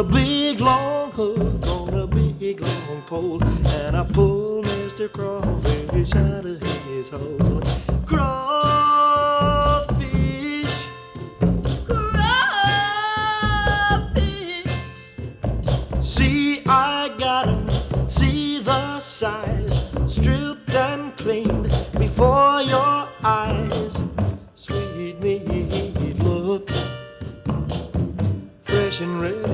a big long hook on a big long pole, and I pulled Mr. Crawfish out of his hole. Crawfish, crawfish. See, I got 'em, see the size, stripped and cleaned before your eyes. Sweet meat, look fresh and ready.